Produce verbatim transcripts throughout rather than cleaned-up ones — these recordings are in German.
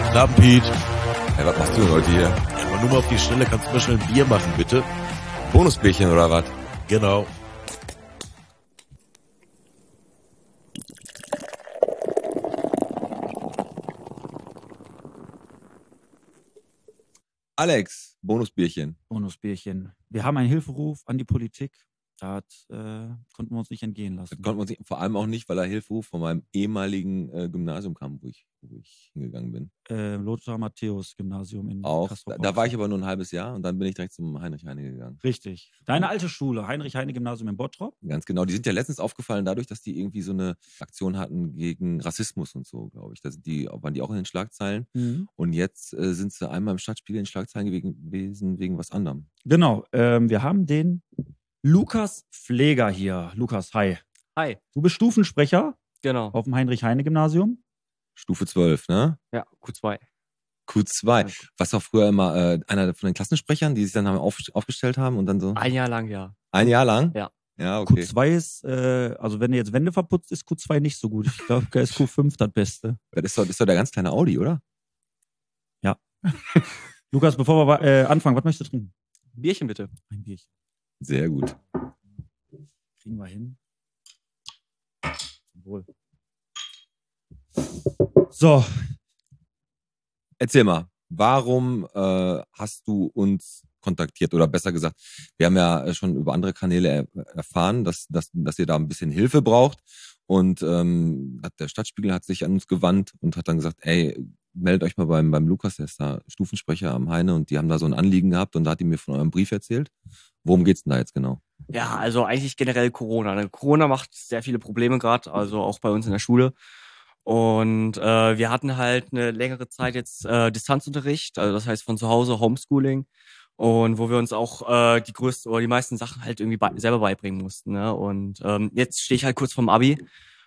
Abend, Piet. Hey, was machst du denn heute hier? Ja, aber nur mal auf die Schnelle, kannst du mal schnell ein Bier machen, bitte? Bonusbierchen oder was? Genau. Alex, Bonusbierchen. Bonusbierchen. Wir haben einen Hilferuf an die Politik. Da äh, konnten wir uns nicht entgehen lassen. Das konnte man sich, vor allem auch nicht, weil er Hilferuf von meinem ehemaligen äh, Gymnasium kam, wo ich, wo ich hingegangen bin. Äh, Lothar-Matthäus-Gymnasium in Auch. Castrop. Da, da war ich aber nur ein halbes Jahr und dann bin ich direkt zum Heinrich Heine gegangen. Richtig. Deine alte Schule, Heinrich-Heine-Gymnasium in Bottrop? Ganz genau. Die sind ja letztens aufgefallen dadurch, dass die irgendwie so eine Aktion hatten gegen Rassismus und so, glaube ich. Da sind die, waren die auch in den Schlagzeilen. Mhm. Und jetzt äh, sind sie einmal im Stadtspiegel in den Schlagzeilen gewesen wegen was anderem. Genau. Ähm, wir haben den Lukas Pfleger hier. Lukas, hi. Hi. Du bist Stufensprecher Genau. auf dem Heinrich-Heine-Gymnasium. Stufe zwölf, ne? Ja, Q zwei. Q zwei. Was auch früher immer äh, einer von den Klassensprechern, die sich dann haben auf, aufgestellt haben und dann so. Ein Jahr lang, ja. Ein Jahr lang? Ja. Ja, okay. Q zwei ist, äh, also wenn du jetzt Wände verputzt, ist Q zwei nicht so gut. Ich glaube, da ist Q fünf das Beste. Das ist doch, das ist doch der ganz kleine Audi, oder? Ja. Lukas, bevor wir äh, anfangen, was möchtest du trinken? Bierchen bitte. Ein Bierchen. Sehr gut. Kriegen wir hin. Wohl. So. Erzähl mal, warum äh, hast du uns kontaktiert? Oder besser gesagt, wir haben ja schon über andere Kanäle er, erfahren, dass, dass, dass ihr da ein bisschen Hilfe braucht. Und ähm, der Stadtspiegel hat sich an uns gewandt und hat dann gesagt, ey, meldet euch mal beim, beim Lukas, der ist da Stufensprecher am Heine und die haben da so ein Anliegen gehabt und da hat die mir von eurem Brief erzählt. Worum geht's denn da jetzt genau? Ja, also eigentlich generell Corona. Ne? Corona macht sehr viele Probleme gerade, also auch bei uns in der Schule. Und äh, wir hatten halt eine längere Zeit jetzt äh, Distanzunterricht, also das heißt von zu Hause Homeschooling. Und wo wir uns auch äh, die größten oder die meisten Sachen halt irgendwie bei, selber beibringen mussten. Ne? Und ähm, jetzt stehe ich halt kurz vorm Abi.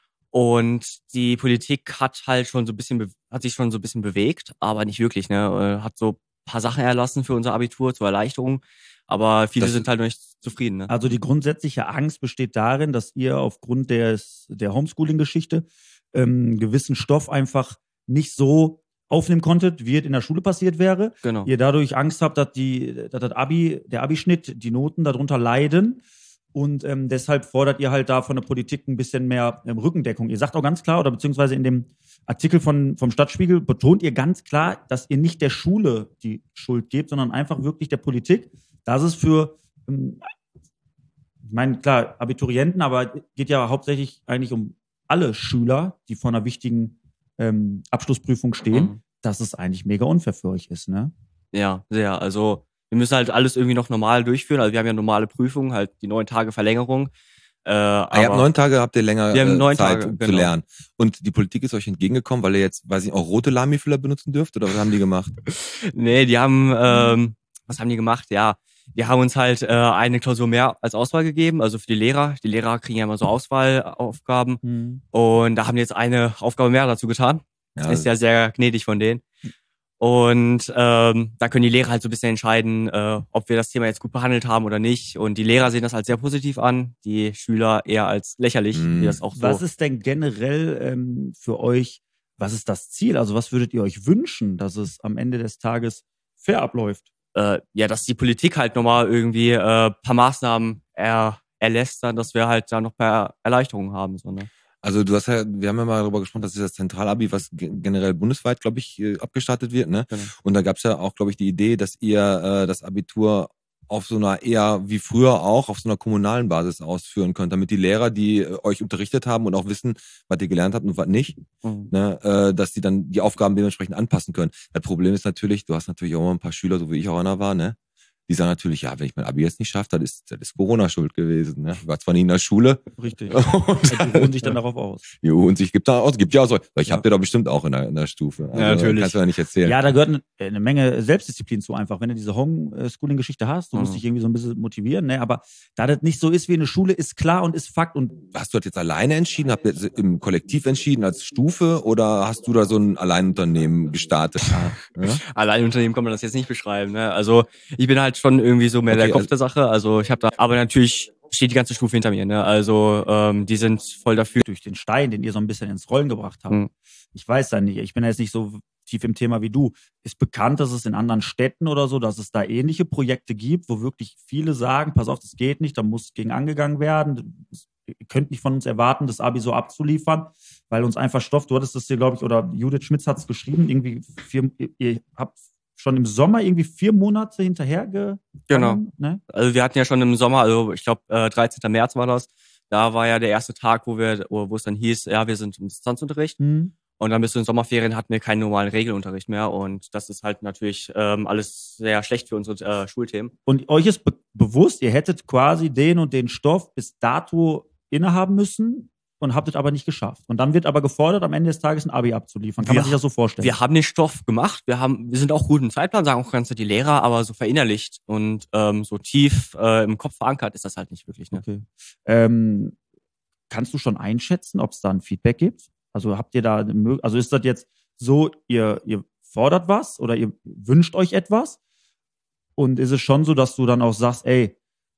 Und die Politik hat halt schon so ein bisschen, be- hat sich schon so ein bisschen bewegt, aber nicht wirklich, ne? Äh, Hat so ein paar Sachen erlassen für unser Abitur zur Erleichterung, aber viele Das- sind halt noch nicht zufrieden, ne? Also die grundsätzliche Angst besteht darin, dass ihr aufgrund des, der Homeschooling-Geschichte ähm, gewissen Stoff einfach nicht so aufnehmen konntet, wie es in der Schule passiert wäre. Genau. Ihr dadurch Angst habt, dass, die, dass das Abi, der Abischnitt, die Noten darunter leiden. Und ähm, deshalb fordert ihr halt da von der Politik ein bisschen mehr ähm, Rückendeckung. Ihr sagt auch ganz klar, oder beziehungsweise in dem Artikel von, vom Stadtspiegel betont ihr ganz klar, dass ihr nicht der Schule die Schuld gebt, sondern einfach wirklich der Politik. Das ist für, ähm, ich meine, klar, Abiturienten, aber geht ja hauptsächlich eigentlich um alle Schüler, die vor einer wichtigen ähm, Abschlussprüfung stehen, Mhm. dass es eigentlich mega unfair für euch ist, ne? Ja, sehr. Also wir müssen halt alles irgendwie noch normal durchführen. Also wir haben ja normale Prüfungen, halt die neun Tage Verlängerung. Äh, Ah, ihr habt aber neun Tage, habt ihr länger Wir haben äh, neun Zeit, Tage, um zu genau. lernen. Und die Politik ist euch entgegengekommen, weil ihr jetzt, weiß ich, auch rote Lamifüller benutzen dürft? Oder was haben die gemacht? nee, die haben, ähm, was haben die gemacht? Ja, die haben uns halt äh, eine Klausur mehr als Auswahl gegeben, also für die Lehrer. Die Lehrer kriegen ja immer so Auswahlaufgaben. Mhm. Und da haben die jetzt eine Aufgabe mehr dazu getan. Ja, Ist ja sehr gnädig von denen. Und ähm, da können die Lehrer halt so ein bisschen entscheiden, äh, ob wir das Thema jetzt gut behandelt haben oder nicht. Und die Lehrer sehen das als sehr positiv an, die Schüler eher als lächerlich, Mhm. wie das auch so. Was ist denn generell ähm, für euch, was ist das Ziel? Also was würdet ihr euch wünschen, dass es am Ende des Tages fair abläuft? äh, ja, dass die Politik halt nochmal irgendwie äh, paar Maßnahmen er, erlässt, dann, dass wir halt da noch paar Erleichterungen haben. So, ne? Also du hast ja, wir haben ja mal darüber gesprochen, das ist das Zentralabi, was ge- generell bundesweit, glaube ich, äh, abgestartet wird, ne? Genau. Und da gab es ja auch, glaube ich, die Idee, dass ihr äh, das Abitur auf so einer eher wie früher auch auf so einer kommunalen Basis ausführen könnt, damit die Lehrer, die äh, euch unterrichtet haben und auch wissen, was ihr gelernt habt und was nicht, Mhm. ne, äh, dass die dann die Aufgaben dementsprechend anpassen können. Das Problem ist natürlich, du hast natürlich auch immer ein paar Schüler, so wie ich auch einer war, ne? Die sagen natürlich, ja, wenn ich mein Abi jetzt nicht schaffe, das ist, das ist Corona schuld gewesen. Ne? Ich war zwar nie in der Schule. Richtig. Und, Die ruhen sich dann darauf aus. jo, und sich gibt da aus, gibt ja auch so. Ich Ja. hab dir doch bestimmt auch in der, in der Stufe. Also, Ja, natürlich. Kannst du ja nicht erzählen. Ja, da gehört eine, eine Menge Selbstdisziplin zu einfach. Wenn du diese Homeschooling-Geschichte hast, du musst Mhm. dich irgendwie so ein bisschen motivieren, ne? Aber da das nicht so ist wie eine Schule, ist klar und ist Fakt. Und Hast du das jetzt alleine entschieden? Habt ihr das im Kollektiv entschieden als Stufe oder hast du da so ein Alleinunternehmen gestartet? Ja? Allein Unternehmen kann man das jetzt nicht beschreiben. Ne? Also ich bin halt schon irgendwie so mehr Okay, der Kopf also- der Sache. Also ich habe da, aber natürlich steht die ganze Stufe hinter mir. Ne? Also ähm, die sind voll dafür. durch den Stein, den ihr so ein bisschen ins Rollen gebracht habt. Mhm. Ich weiß da nicht, ich bin ja jetzt nicht so tief im Thema wie du. Ist bekannt, dass es in anderen Städten oder so, dass es da ähnliche Projekte gibt, wo wirklich viele sagen, pass auf, das geht nicht, da muss gegen angegangen werden. Ihr könnt nicht von uns erwarten, das Abi so abzuliefern, weil uns einfach Stoff, du hattest das hier, glaube ich, oder Judith Schmitz hat es geschrieben, irgendwie vier, ihr habt schon im Sommer irgendwie vier Monate hinterher ge Genau. Ne? Also wir hatten ja schon im Sommer, also ich glaube äh, dreizehnten März war das, da war ja der erste Tag, wo wir, wo es dann hieß, ja, wir sind im Distanzunterricht. Mhm. Und dann bis zu den Sommerferien hatten wir keinen normalen Regelunterricht mehr. Und das ist halt natürlich ähm, alles sehr schlecht für unsere äh, Schulthemen. Und euch ist be bewusst, ihr hättet quasi den und den Stoff bis dato innehaben müssen und habt es aber nicht geschafft. Und dann wird aber gefordert, am Ende des Tages ein Abi abzuliefern. Kann Wir- man sich das so vorstellen? Wir haben den Stoff gemacht, wir haben, wir sind auch gut im Zeitplan, sagen auch ganz die Lehrer, aber so verinnerlicht und ähm, so tief äh, im Kopf verankert ist das halt nicht wirklich. Ne? Okay. Ähm, kannst du schon einschätzen, ob es da ein Feedback gibt? Also habt ihr da, eine Mö- also ist das jetzt so, ihr, ihr fordert was oder ihr wünscht euch etwas? Und ist es schon so, dass du dann auch sagst, ey,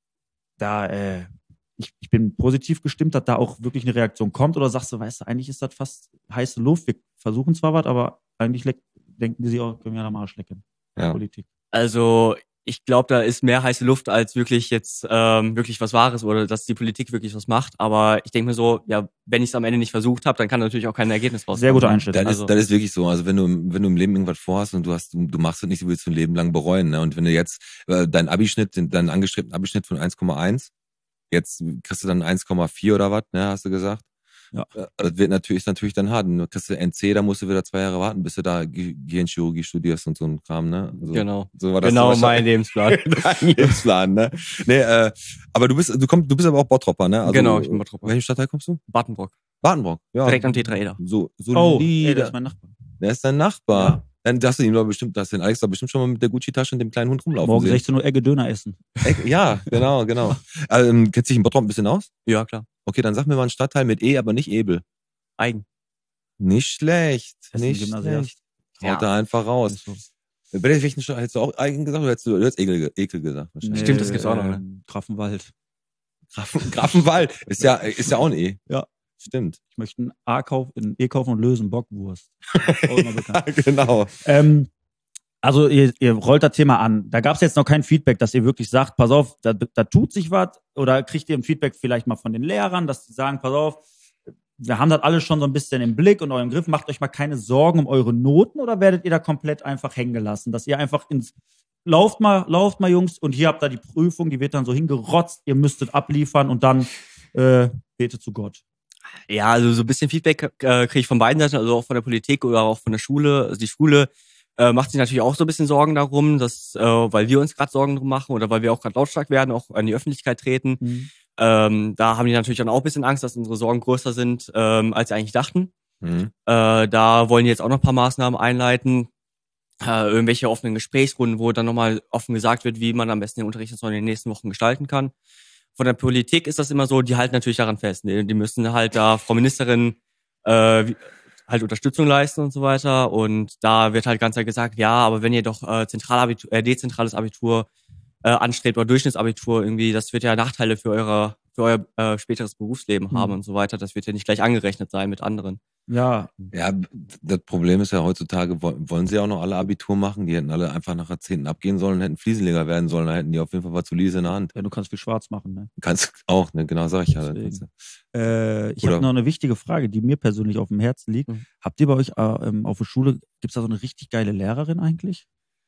da, äh, ich, ich bin positiv gestimmt, dass da auch wirklich eine Reaktion kommt? Oder sagst du, weißt du, eigentlich ist das fast heiße Luft, wir versuchen zwar was, aber eigentlich leck, denken die sich auch, können wir am Arsch lecken. Ja. Politik. Also ich glaube, da ist mehr heiße Luft als wirklich jetzt ähm, wirklich was Wahres oder dass die Politik wirklich was macht. Aber ich denke mir so, ja, wenn ich es am Ende nicht versucht habe, dann kann natürlich auch kein Ergebnis rauskommen. Sehr gute Einschätzung. Das, Also- ist, das ist wirklich so. Also wenn du, wenn du im Leben irgendwas vorhast und du hast, du, du machst es nicht, du willst du ein Leben lang bereuen. Ne? Und wenn du jetzt äh, deinen Abischnitt, den- deinen angestrebten Abischnitt von eins Komma eins, jetzt kriegst du dann eins Komma vier oder was, ne, hast du gesagt? Ja. Äh, Das wird natürlich, ist natürlich dann hart. Du kriegst du N C, da musst du wieder zwei Jahre warten, bis du da Ge- Gehirnchirurgie studierst und so ein Kram, ne? Also, Genau. So war das Genau so mein Lebensplan. dein Lebensplan, ne? Nee, äh, aber du bist, du kommst, du bist aber auch Bottropper, ne? Also, Genau, ich bin Bottropper. Welchen Stadtteil kommst du? Battenbrock. Badenbrock, ja. Direkt am Tetraeder. So, so Oh, ey, das ist mein Nachbar. der ist dein Nachbar. Ja. Dann hast du ihn doch bestimmt, hast du den Alex da bestimmt schon mal mit der Gucci-Tasche und dem kleinen Hund rumlaufen Morgen sehen. sechzehn Uhr Ecke Döner essen. Ey, ja, genau, genau. ähm, kennst du dich in Bottrop ein bisschen aus? Ja, klar. Okay, dann sag mir mal einen Stadtteil mit E, aber nicht Ebel. Eigen. Nicht schlecht, Essen nicht Gymnasiast. schlecht. Haut da einfach raus. Ist so. Bei welchen Stadt hättest du auch Eigen gesagt oder hättest du, du hättest Ekel, Ekel gesagt? Wahrscheinlich. Stimmt, das gibt's auch noch, ne? ähm, Grafenwald. Grafen, Grafenwald ist ja, ist ja auch ein E. Ja. Stimmt. Ich möchte ein A kaufen, ein E kaufen und lösen Bockwurst. Auch immer bekannt. genau. ähm, also ihr, ihr rollt das Thema an. Da gab es jetzt noch kein Feedback, dass ihr wirklich sagt, pass auf, da, da tut sich was. Oder kriegt ihr ein Feedback vielleicht mal von den Lehrern, dass die sagen, pass auf, wir haben das alles schon so ein bisschen im Blick und eurem Griff. Macht euch mal keine Sorgen um eure Noten oder werdet ihr da komplett einfach hängen gelassen? Dass ihr einfach ins Lauft mal, lauft mal, Jungs, und hier habt ihr die Prüfung, die wird dann so hingerotzt, ihr müsstet abliefern und dann äh, betet zu Gott. Ja, also so ein bisschen Feedback äh, kriege ich von beiden Seiten, also auch von der Politik oder auch von der Schule. Also die Schule äh, macht sich natürlich auch so ein bisschen Sorgen darum, dass, äh, weil wir uns gerade Sorgen drum machen oder weil wir auch gerade lautstark werden, auch an die Öffentlichkeit treten. Mhm. Ähm, da haben die natürlich dann auch ein bisschen Angst, dass unsere Sorgen größer sind, ähm, als sie eigentlich dachten. Mhm. Äh, da wollen die jetzt auch noch ein paar Maßnahmen einleiten. Äh, irgendwelche offenen Gesprächsrunden, wo dann nochmal offen gesagt wird, wie man am besten den Unterricht jetzt noch in den nächsten Wochen gestalten kann. Von der Politik ist das immer so, die halten natürlich daran fest. Die, die müssen halt da Frau Ministerin äh, wie- halt Unterstützung leisten und so weiter. Und da wird halt ganz klar gesagt, ja, aber wenn ihr doch äh, Zentralabitur, äh, dezentrales Abitur äh, anstrebt oder Durchschnittsabitur irgendwie, das wird ja Nachteile für eure für euer äh, späteres Berufsleben Mhm. haben und so weiter. Das wird ja nicht gleich angerechnet sein mit anderen. Ja, Ja, das Problem ist ja heutzutage, woll- wollen sie auch noch alle Abitur machen? Die hätten alle einfach nach Jahrzehnten abgehen sollen, hätten Fliesenleger werden sollen, da hätten die auf jeden Fall was zu Lise in der Hand. ja, du kannst viel schwarz machen, ne? Kannst auch, ne? Genau, sag ich ja. Deswegen. Äh, ich Oder- habe noch eine wichtige Frage, die mir persönlich auf dem Herzen liegt. Mhm. Habt ihr bei euch äh, ähm, auf der Schule, gibt's da so eine richtig geile Lehrerin eigentlich?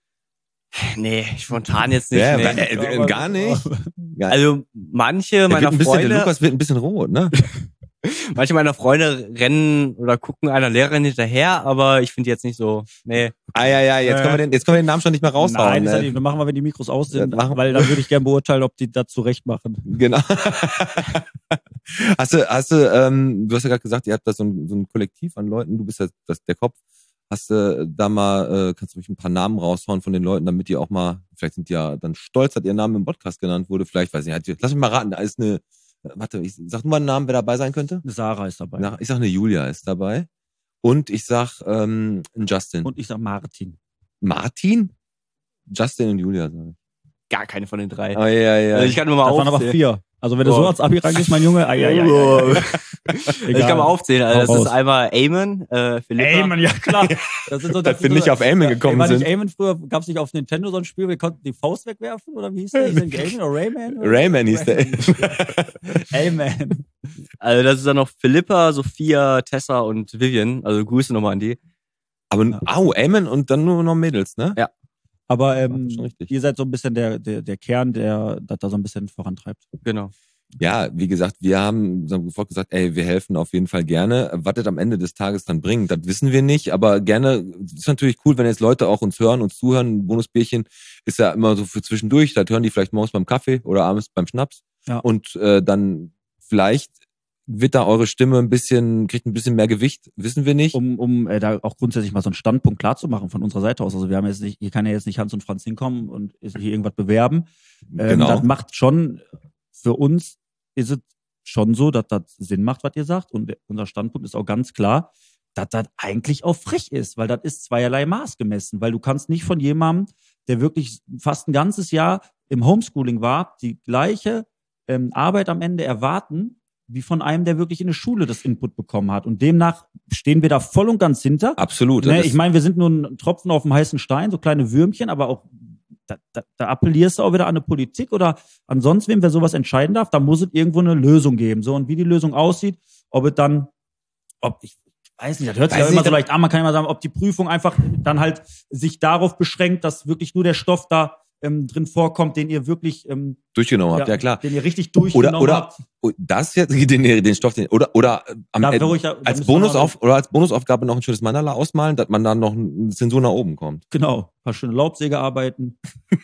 Nee, spontan jetzt nicht. Ja, nee. äh, äh, gar nicht. Gar- Also manche der, meiner wird ein bisschen, der Freunde, Lukas wird ein bisschen rot, ne? manche meiner Freunde rennen oder gucken einer Lehrerin hinterher, aber ich finde jetzt nicht so. Nee. Ah ja, ja, jetzt Äh. können wir den, jetzt können wir den Namen schon nicht mehr raushauen. Nein, das ne? ist ja nicht, machen wir, wenn die Mikros aus sind, Das machen- weil dann würde ich gerne beurteilen, ob die das zurecht machen. Genau. hast du, hast du, ähm, du hast ja gerade gesagt, ihr habt da so ein, so ein Kollektiv an Leuten, du bist ja das, der Kopf. Hast du da mal, äh, kannst du ruhig ein paar Namen raushauen von den Leuten, damit die auch mal, vielleicht sind die ja dann stolz, dass ihr Name im Podcast genannt wurde, vielleicht, weiß ich nicht, lass mich mal raten, da ist eine, warte, ich sag nur mal einen Namen, wer dabei sein könnte. Sarah ist dabei. Na, ich sag eine Julia ist dabei. Und ich sag ähm, ein Justin. Und ich sag Martin. Martin? Justin und Julia, sag ich. Gar keine von den drei. Oh, ja, ja. Also ich kann nur mal Das waren aber aufzählen. vier. Also wenn du Oh. so ans Abi rangehst, mein Junge, ai, ai, ai, ai, ai. Ich kann mal aufzählen. Also das Hau ist raus. einmal Eamon, äh, Philippa. Eamon, ja klar. Das sind so, Dass das wir sind nicht so, auf Eamon gekommen war sind. Nicht Eamon früher, gab es nicht auf Nintendo so ein Spiel, wir konnten die Faust wegwerfen oder wie hieß der? Hieß der Eamon oder Rayman? Oder? Rayman hieß der. Amen. Also das ist dann noch Philippa, Sophia, Tessa und Vivian. Also Grüße nochmal an die. Aber, Ja. au, Amen und dann nur noch Mädels, ne? Ja. Aber Ja, ähm, schon richtig. ihr seid so ein bisschen der, der, der Kern, der das da so ein bisschen vorantreibt. Genau. Ja, wie gesagt, wir haben sofort gesagt, ey, wir helfen auf jeden Fall gerne. Was das am Ende des Tages dann bringt, das wissen wir nicht, aber gerne, ist natürlich cool, wenn jetzt Leute auch uns hören, uns zuhören. Ein Bonusbierchen ist ja immer so für zwischendurch, das hören die vielleicht morgens beim Kaffee oder abends beim Schnaps. Ja. Und äh, dann vielleicht wird da eure Stimme ein bisschen, kriegt ein bisschen mehr Gewicht, wissen wir nicht. Um, um äh, da auch grundsätzlich mal so einen Standpunkt klar zu machen von unserer Seite aus. Also wir haben jetzt nicht, hier kann ja jetzt nicht Hans und Franz hinkommen und hier irgendwas bewerben. Ähm, Genau. Das macht schon, für uns ist es schon so, dass das Sinn macht, was ihr sagt. Und unser Standpunkt ist auch ganz klar, dass das eigentlich auch frech ist, weil das ist zweierlei Maß gemessen. Weil du kannst nicht von jemandem, der wirklich fast ein ganzes Jahr im Homeschooling war, die gleiche ähm, Arbeit am Ende erwarten, wie von einem, der wirklich in der Schule das Input bekommen hat. Und demnach stehen wir da voll und ganz hinter. Absolut. Ne, Das ich meine, wir sind nur ein Tropfen auf dem heißen Stein, so kleine Würmchen, aber auch da, da, da appellierst du auch wieder an eine Politik oder an sonst wem, wer sowas entscheiden darf, da muss es irgendwo eine Lösung geben. So, und wie die Lösung aussieht, ob es dann, ob ich weiß nicht, das hört sich Weiß ja immer nicht, so leicht an, man kann immer sagen, ob die Prüfung einfach dann halt sich darauf beschränkt, dass wirklich nur der Stoff da ähm, drin vorkommt, den ihr wirklich ähm, durchgenommen habt, ja, klar. den ihr richtig durchgenommen Oder, oder habt. das jetzt, den, den Stoff, den, oder, oder äh, am Da Ende, ruhig, da- da als müssen wir mal- Bonusauf, oder als Bonusaufgabe noch ein schönes Mandala ausmalen, dass man dann noch ein Zensur nach oben kommt. Genau, ein paar schöne Laubsägearbeiten.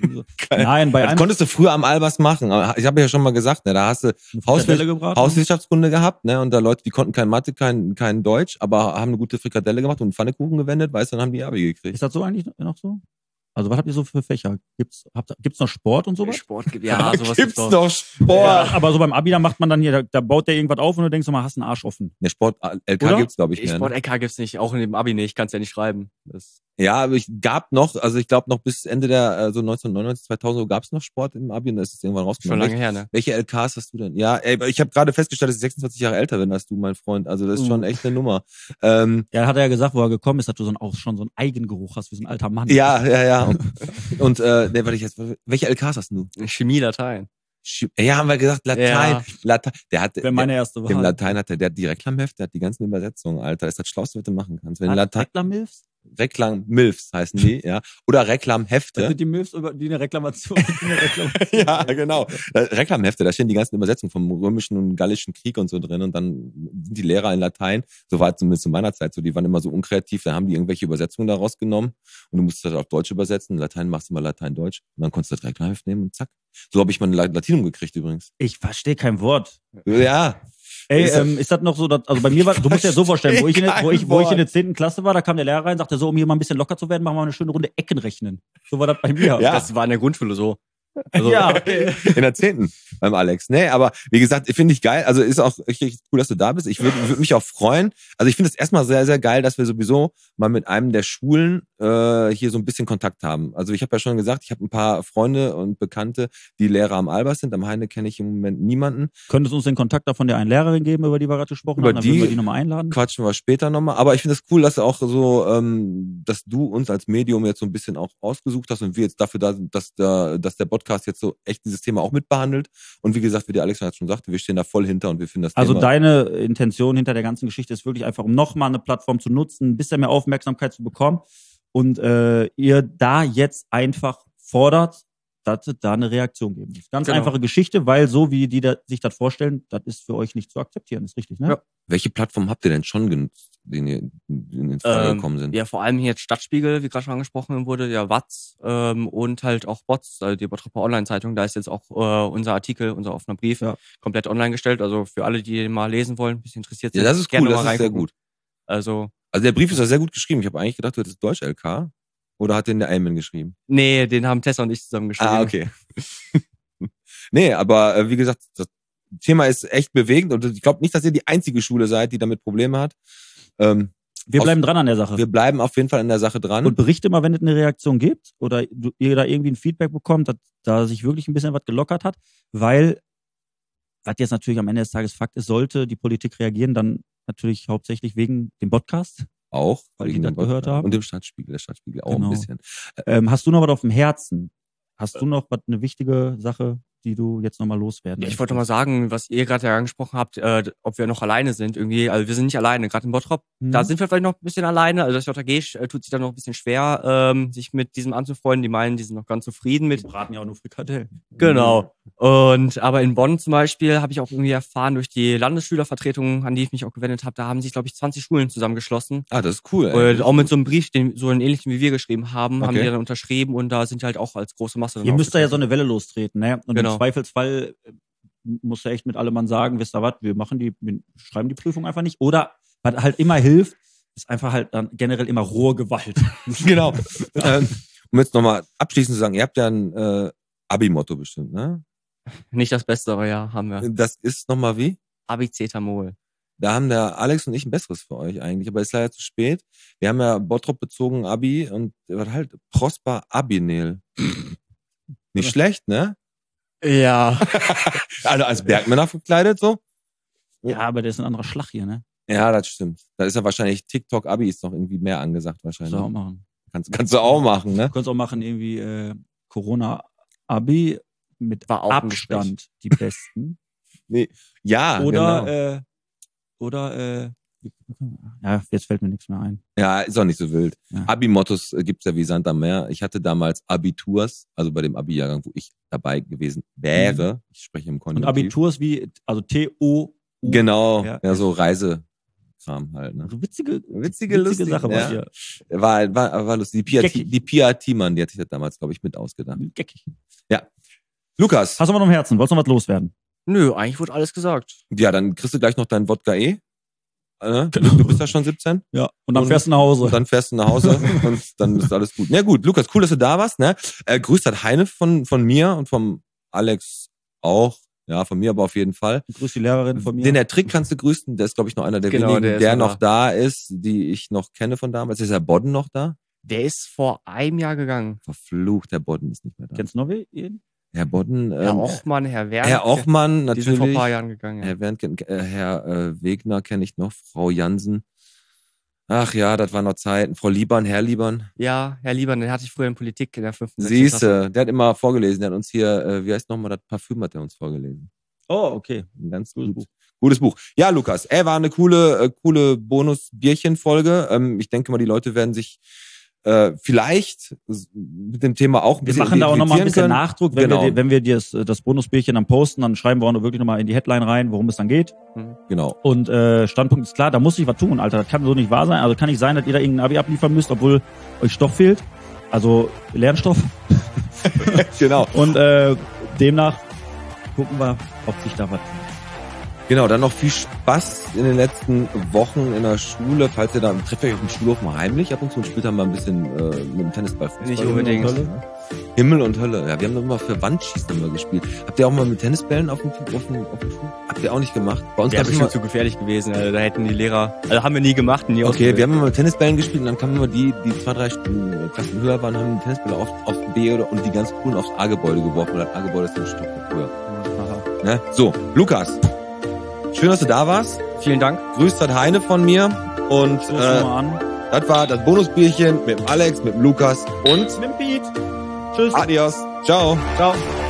Nein, bei Das einem konntest du früher am Albers machen. Aber ich habe ja schon mal gesagt, ne, da hast du eine Hauswir Frikadelle gebraten. Hauswirtschaftskunde gehabt, ne, und da Leute, die konnten kein Mathe, kein, kein Deutsch, aber haben eine gute Frikadelle gemacht und einen Pfannekuchen gewendet, weißt du, dann haben die Abi gekriegt. Ist das so eigentlich noch so? Also was habt ihr so für Fächer? Gibt's, habt, gibt's noch Sport und sowas? Sport gibt ja sowas Gibt's auch. noch Sport? Ja, aber so beim Abi, da macht man dann hier, da, da baut der irgendwas auf und du denkst so mal, hast einen Arsch offen. Ne, Sport, L K Oder? gibt's, glaube ich, mehr. Sport Ne? L K gibt's nicht, auch in dem Abi nicht, kannst ja nicht schreiben. Das Ja, aber ich gab noch, also ich glaube noch bis Ende der, also neunzehnhundertneunundneunzig, zweitausend gab's noch Sport im Abi und da ist es irgendwann schon rausgekommen. lange her, ne? Welche L Ks hast du denn? Ja, ey, ich habe gerade festgestellt, dass ich sechsundzwanzig Jahre älter bin als du, mein Freund. Also das ist schon Uh. echt eine Nummer. Ähm, Ja, hat er ja gesagt, wo er gekommen ist, dass du so ein, auch schon so einen Eigengeruch hast, wie so ein alter Mann. ja, ja, ja. Und, und äh, ne, warte ich jetzt, welche L Ks hast du? Chemie, Latein. Sch- Ja, haben wir gesagt, Latein. Ja. Latein. Der hat, Wäre der, meine erste dem Wahl. Latein hat der, der hat die Reklamhefte, der hat die ganzen Übersetzungen, Alter. Ist das Schlauste, was du machen kannst. Wenn Hat Latein, Reklam-Milfs? Reklam-Milfs heißen die, ja. Oder Das Reklamhefte. sind die Milfs, über die eine Reklamation, die eine Reklamation. Ja, genau. Äh, Reklamhefte, da stehen die ganzen Übersetzungen vom römischen und gallischen Krieg und so drin und dann sind die Lehrer in Latein, so war es zumindest zu meiner Zeit so, die waren immer so unkreativ, da haben die irgendwelche Übersetzungen daraus genommen und du musstest das auf Deutsch übersetzen, Latein machst du mal Latein-Deutsch und dann konntest du das Reklamheft nehmen und zack. So habe ich mein La- Latinum gekriegt übrigens. Ich verstehe kein Wort. Ja. Ey, Ist ist, ähm, ist das noch so, dass, also bei mir war, du musst dir das so vorstellen, wo ich, in, der- wo, ich, wo ich in der zehnten Klasse war, da kam der Lehrer rein, sagte so, um hier mal ein bisschen locker zu werden, machen wir mal eine schöne Runde Ecken rechnen. So war das bei mir. Ja. Das war in der Grundschule so. Also, Ja, okay. In der zehnten beim Alex. Nee, aber wie gesagt, finde ich geil. Also ist auch richtig cool, dass du da bist. Ich würde würd mich auch freuen. Also ich finde es erstmal sehr, sehr geil, dass wir sowieso mal mit einem der Schulen äh, hier so ein bisschen Kontakt haben. Also ich habe ja schon gesagt, ich habe ein paar Freunde und Bekannte, die Lehrer am Albers sind. Am Heine kenne ich im Moment niemanden. Könntest du uns den Kontakt davon der einen Lehrerin geben, über die wir gerade gesprochen Über haben? Dann die- würden wir die nochmal einladen. Quatschen wir später nochmal. Aber ich finde es cool, dass du auch so, ähm, dass du uns als Medium jetzt so ein bisschen auch ausgesucht hast und wir jetzt dafür da sind, dass der, dass der Podcast jetzt so echt dieses Thema auch mitbehandelt. Und wie gesagt, wie der Alexander schon sagte, wir stehen da voll hinter und wir finden das Also Thema. deine Intention hinter der ganzen Geschichte ist wirklich einfach, um nochmal eine Plattform zu nutzen, ein bisschen mehr Aufmerksamkeit zu bekommen und äh, ihr da jetzt einfach fordert, dass es da eine Reaktion geben muss. Ganz Genau. einfache Geschichte, weil so wie die da, sich das vorstellen, das ist für euch nicht zu akzeptieren, ist richtig, ne? Ja. Welche Plattform habt ihr denn schon genutzt, die in, in Frage Ähm, gekommen sind? Ja, vor allem hier jetzt Stadtspiegel, wie gerade schon angesprochen wurde, ja, Watz ähm, und halt auch Bots, also die Bottroper Online-Zeitung, da ist jetzt auch äh, unser Artikel, unser offener Brief, Ja. komplett online gestellt. Also für alle, die den mal lesen wollen, ein bisschen interessiert sind, Ja, das ist gerne cool, mal das ist sehr reingucken. gut. Also, Also der Brief ist ja sehr gut geschrieben. Ich habe eigentlich gedacht, du hättest Deutsch-L K. Oder hat den der Eamon geschrieben? nee, den haben Tessa und ich zusammen geschrieben. Ah, okay. Nee, aber äh, wie gesagt, das Thema ist echt bewegend und ich glaube nicht, dass ihr die einzige Schule seid, die damit Probleme hat. Ähm, Wir Aus- bleiben dran an der Sache. wir bleiben auf jeden Fall an der Sache dran. Und berichte mal, wenn es eine Reaktion gibt oder du, ihr da irgendwie ein Feedback bekommt, dass da sich wirklich ein bisschen was gelockert hat, weil was jetzt natürlich am Ende des Tages Fakt ist, sollte die Politik reagieren, dann natürlich hauptsächlich wegen dem Podcast. Auch, weil die wegen das dem gehört Podcast. haben. Und dem Stadtspiegel, der Stadtspiegel auch Genau. ein bisschen. Ähm, hast du noch was auf dem Herzen? Hast du noch was, eine wichtige Sache, die du jetzt nochmal loswerden Ja, ich möchtest? wollte mal sagen, was ihr gerade ja angesprochen habt, äh, ob wir noch alleine sind irgendwie. Also wir sind nicht alleine, gerade in Bottrop. Mhm. Da sind wir vielleicht noch ein bisschen alleine. Also das J G äh, tut sich da noch ein bisschen schwer, ähm, sich mit diesem anzufreunden. Die meinen, die sind noch ganz zufrieden Die mit. braten ja auch nur Frikadellen. Genau. Und aber in Bonn zum Beispiel habe ich auch irgendwie erfahren durch die Landesschülervertretung, an die ich mich auch gewendet habe, da haben sich, glaube ich, zwanzig Schulen zusammengeschlossen. Ah, das ist cool. ey. Und auch mit so einem Brief, den so einen ähnlichen wie wir geschrieben haben, haben Okay. die dann unterschrieben und da sind die halt auch als große Masse. dann Ihr müsst da ja so aufgetreten. eine Welle lostreten, ne? Und Genau. im Zweifelsfall äh, muss er echt mit allem Mann sagen, wisst ihr was, wir machen die, wir schreiben die Prüfung einfach nicht. Oder was halt immer hilft, ist einfach halt dann generell immer rohe Gewalt. Genau. ähm, um jetzt nochmal abschließend zu sagen, ihr habt ja ein äh, Abi-Motto bestimmt, ne? Nicht das Beste, aber ja, haben wir. Das ist nochmal wie? Abicetamol. Da haben der Alex und ich ein besseres für euch eigentlich, aber ist leider zu spät. Wir haben ja Bottrop bezogen Abi und was halt Prosper Abinel. Nicht schlecht, ne? Ja. Also als Bergmänner verkleidet so. Ja, aber der ist ein anderer Schlag hier, ne? Ja, das stimmt. Da ist ja wahrscheinlich TikTok Abi ist noch irgendwie mehr angesagt Kannst wahrscheinlich. du auch machen. Kannst, kannst du auch machen, ne? Du kannst auch machen irgendwie äh, Corona-Abi mit War auch ein Abstand die besten. Ja, Oder, genau. äh, oder, äh, ja, jetzt fällt mir nichts mehr ein. Ja, ist auch nicht so wild. Ja. Abi-Mottos äh, gibt's ja wie Sand am Meer. Ich hatte damals Abiturs, also bei dem Abi-Jahrgang, wo ich dabei gewesen wäre. Ich spreche im Und Konjunktiv. Abitur ist wie, also T O U. Genau, Ja. ja, so Reisekram halt, ne? Also witzige, Witzige, lustige, Sache ja. bei dir. War, war, war lustig. Die Pia, Geckig. die Pia Thiemann, die hat sich das damals, glaube ich, mit ausgedacht. Geckig. Lukas, Hast du noch im Herzen? Wolltest du noch was loswerden? Nö, eigentlich wurde alles gesagt. ja, dann kriegst du gleich noch dein Wodka E. Äh, Genau. Du bist ja schon siebzehn. Ja. Und dann Und- fährst du nach Hause. Und dann fährst du nach Hause und dann ist alles gut. Na gut, Lukas, cool, dass du da warst. Ne? Äh, grüßt hat Heine von, von mir und vom Alex auch. Ja, von mir aber auf jeden Fall. Grüß die Lehrerin von mir. Den der Trick kannst du grüßen. Der ist, glaube ich, noch einer der Genau, wenigen, der der, ist noch noch da ist, die ich noch kenne von damals. Ist der Bodden noch da? Der ist vor einem Jahr gegangen. Verflucht, der Bodden ist nicht mehr da. Kennst du noch wen? Herr Bodden, Herr ähm, Ochmann, Herr Werner. Herr Ochmann Die sind vor ein natürlich. paar Jahren gegangen. Ja. Herr, Wernt, kenn- äh, Herr äh, Wegner kenne ich noch. Frau Jansen. Ach ja, das waren noch Zeiten. Frau Liebern, Herr Liebern. ja, Herr Lieber, den hatte ich früher in Politik in der fünften sechsten Klasse. Siehste, der hat immer vorgelesen. Der hat uns hier, äh, wie heißt nochmal das Parfüm, hat er uns vorgelesen. Oh, okay. Ein ganz Gutes gutes Buch. Gutes Buch. Ja, Lukas, ey, war eine coole, äh, coole Bonus-Bierchen-Folge. Ähm, ich denke mal, die Leute werden sich äh, vielleicht s- mit dem Thema auch ein Wir bisschen machen da auch nochmal ein bisschen identifizieren können. Nachdruck. Wenn Genau. wir, die- wenn wir das, das Bonusbierchen dann posten, dann schreiben wir auch noch wirklich nochmal in die Headline rein, worum es dann geht. Genau. Und äh, Standpunkt ist klar, da muss ich was tun, Alter. Das kann so nicht wahr sein. Also kann nicht sein, dass ihr da irgendein Abi abliefern müsst, obwohl euch Stoff fehlt. Also Lernstoff. Genau. Und äh, demnach gucken wir, ob sich da was tut. Genau, dann noch viel Spaß in den letzten Wochen in der Schule. Falls ihr da, trefft euch auf dem Schulhof mal heimlich ab und zu und spielt dann mal ein bisschen äh, mit dem Tennisball. Fußball. Nicht unbedingt. Himmel und Hölle. Himmel und Hölle. Ja, wir haben doch immer für Wandschießen immer gespielt. Habt ihr auch mal mit Tennisbällen auf dem, auf dem, auf dem Schul? Habt ihr auch nicht gemacht? Bei uns Der gab ist es schon immer, zu gefährlich gewesen. Also da hätten die Lehrer, also haben wir nie gemacht, nie okay, wir haben immer mit Tennisbällen gespielt und dann kamen immer die, die zwei, drei Stunden Klassen höher waren, haben die Tennisbälle auf, auf B oder, und die ganz coolen aufs A-Gebäude geworfen, weil das A-Gebäude ist ein Stock höher. Ne? So, Lukas. Schön, dass du da warst. Vielen Dank. Grüßt hat Heine von mir. Und Stoß äh, mal an. das war das Bonusbierchen mit dem Alex, mit dem Lukas und Mit dem Piet. Tschüss. Adios. Ciao. Ciao.